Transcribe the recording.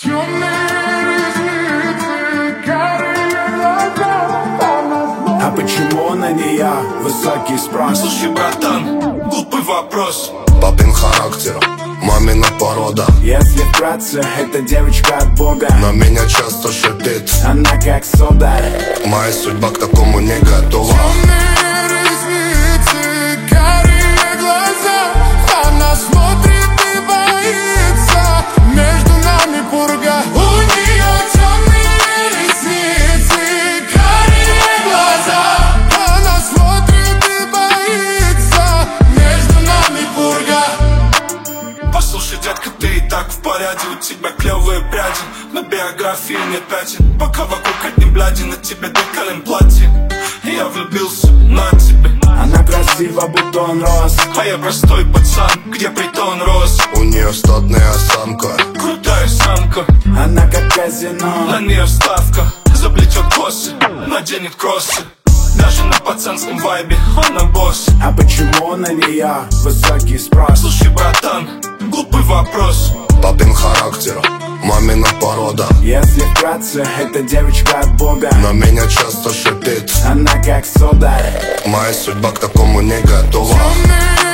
А почему она не я? Высокий спрос. Слушай, братан, глупый вопрос. Папин характер, мамина порода. Если вкратце, это девочка от Бога. На меня часто шипит, она как сода. моя судьба к такому не готова. Темные ресницы, карие глаза. Она смотрит и боится. Между нами пурга. У нее темные ресницы, карие глаза. Она смотрит и боится. Между нами пурга. Послушай, детка, ты и так в порядке. У тебя клевые пряди, на биографии нет пятен. Пока вокруг одни бляди, на тебе декален платье. Я влюбился на тебе. Она красива, бутон рос. А я простой пацан, где притон рос. У нее статная осанка, Крутая самка, Она как казино. на нее ставка. Заплетет косы, наденет кроссы. Даже на пацанском вайбе она босс. А почему она не я? Высокий спрос. Слушай, братан, глупый вопрос. папин характер, мамина порода. Если вкратце, это девочка от Бога. На меня часто шипит, Она как сода. моя судьба к такому не готова. Темные